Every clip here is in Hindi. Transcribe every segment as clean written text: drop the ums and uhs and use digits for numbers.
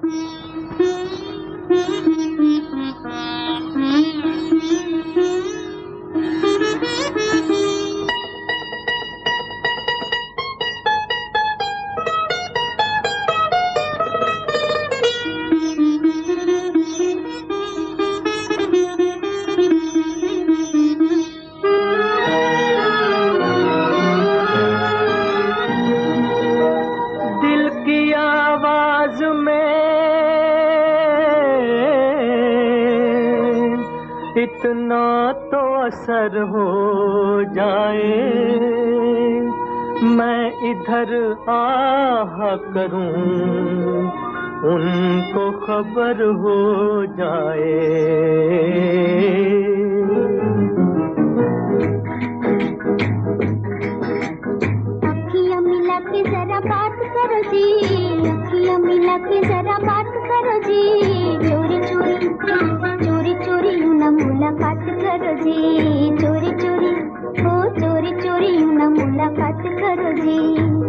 आवाज में इतना तो असर हो जाए, मैं इधर आह करूं उनको खबर हो जाए। अखियां मिला के जरा बात करो जी, अखियां मिला के जरा बात करो जी, चोरी चोरी चोरी चोरी यूं ना मुलाकात करो जी, चोरी चोरी ओ चोरी चोरी यूं ना मुलाकात करो जी।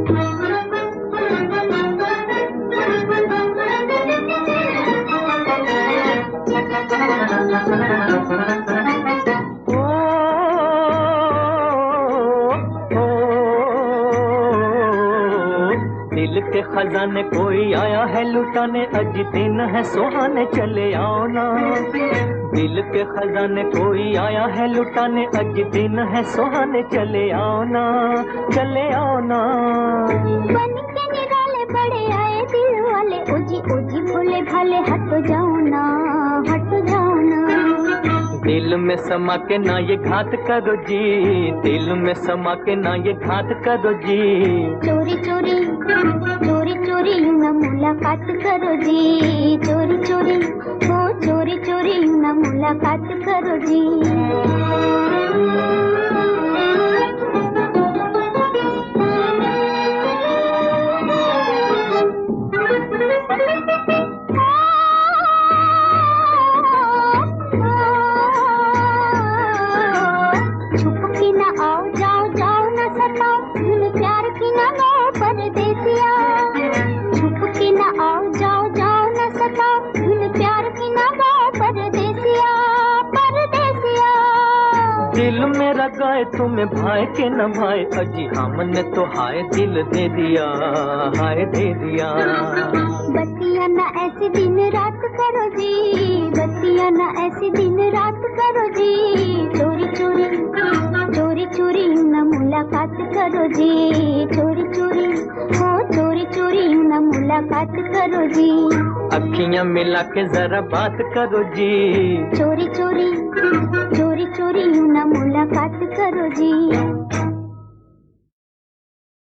दिल के खजाने कोई आया है लुटाने, अज दिन है सुहाने चले आओ ना। दिल के खजाने कोई आया है लुटाने, अज दिन है सुहाने चले आओ ना, चले आओ ना। बन के निराले बड़े आए दिल वाले, ओजी ओजी भोले भाले हट जाओ ना, हट जाओ ना। दिल में समा के ना ये घात करो जी, दिल में समा के ना ये घात करो जी, चोरी चोरी चोरी चोरी यूं ना मुलाकात करो जी, चोरी चोरी ओ चोरी चोरी यूं ना मुलाकात करो जी। छुप के ना आओ जाओ जाओ ना सताओ, प्यार की ना लो परदेसिया। छुप के ना आओ जाओ जाओ ना सताओ, प्यार की ना लो परदेसिया, परदेसिया। दिल मेरा गाए तुम्हें भाई के न भाई, अजी हमने तो हाय दिल दे दिया, हाय दे दिया। बत्तियां ना ऐसे दिन रात करो जी, बत्तियां ना ऐसे दिन रात करो जी, चोरी चोरी चोरी चोरी यूं ना मुलाकात करो जी, चोरी चोरी ओ चोरी चोरी यूं ना मुलाकात करो जी। अखियां मिला के जरा बात करो जी, चोरी चोरी चोरी चोरी यूं ना मुलाकात करो जी।